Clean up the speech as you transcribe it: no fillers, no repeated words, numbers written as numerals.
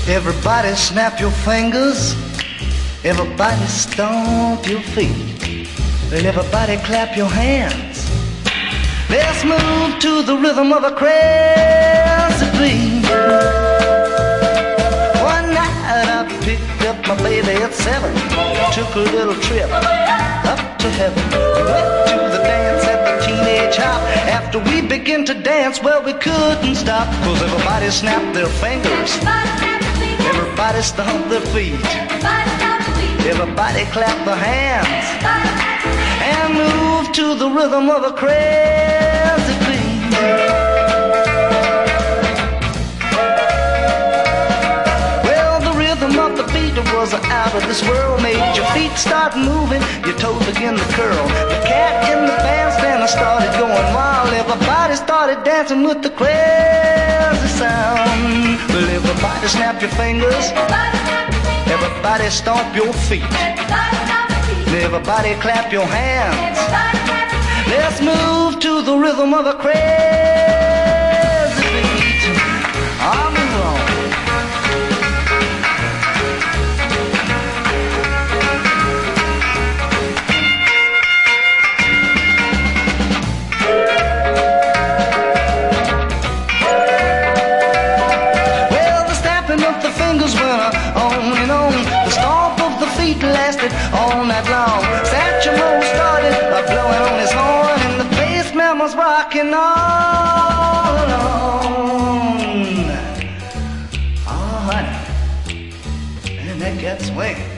Everybody snap your fingers. Everybody stomp your feet. And everybody clap your hands. Let's move to the rhythm of a crazy beat. One night I picked up my baby at 7. Took a little trip up to heaven. Went to the dance at the Teenage Hop. After we began to dance, well, we couldn't stop. 'Cause everybody snapped their fingers. Everybody stomped their feet. Everybody clapped their hands. And moved to the rhythm of a crazy beat. Well, the rhythm of the beat was out of this world. Made your feet start moving, your toes begin to curl. The cat in the bandstand started going wild. Everybody started dancing with the crazy sound. Well, everybody snap your fingers. Everybody stomp your feet. Everybody clap your hands. Let's move to the rhythm of a crazy beat. I'm alone. Well, the snapping of the fingers went on and on. The stomp of the feet lasted all night long. Satchmo started blowing on his horn, and the bass man was rocking all alone. Oh, honey, and that cat swing.